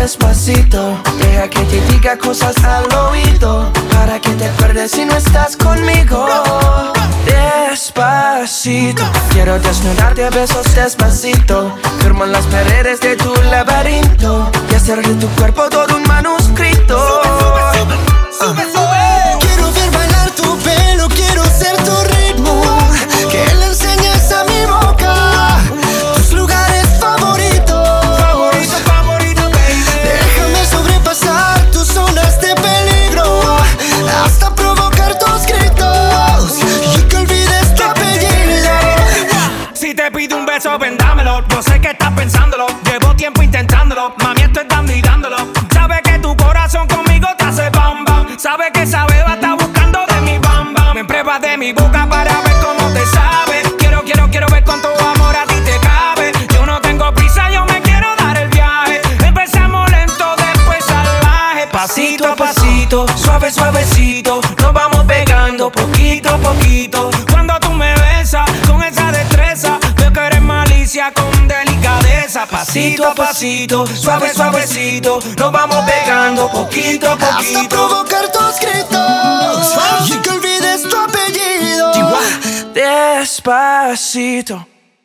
despacito. Deja que te diga cosas al oído, para que te acuerdes si no estás conmigo. Despacito, quiero desnudarte a besos despacito. Firmo en las paredes de tu laberinto y hacer de tu cuerpo todo un manuscrito. Quiero ver bailar tu pelo, quiero ser tu ritmo, que le enseñes a mi boca tus lugares favoritos. Favorito, baby. Déjame sobrepasar tus zonas de peligro, hasta provocar tus gritos y que olvides tu apellido. Si te pido un beso, ven dámelo. Yo sé que estás pensándolo, llevo tiempo intentándolo. Mami, estoy dando y dándolo. Sabes que tu corazón conmigo te hace bam bam. Sabes que esa beba está buscando de mi bam bam. Me pruebas de mi boca para ver cómo te sabe. Quiero ver con tu amor a ti te cabe. Yo no tengo prisa, yo me quiero dar el viaje. Empezamos lento, después salvaje. Pasito a pasito, suave, suavecito. Nos vamos pegando poquito a poquito. Cuando tú me besas con esa destreza, veo que eres malicia con delicadeza. Pasito a pasito, suave, suavecito. Nos vamos pegando poquito a poquito. Hasta provocar tus gritos y que olvides tu apellido. Despacito.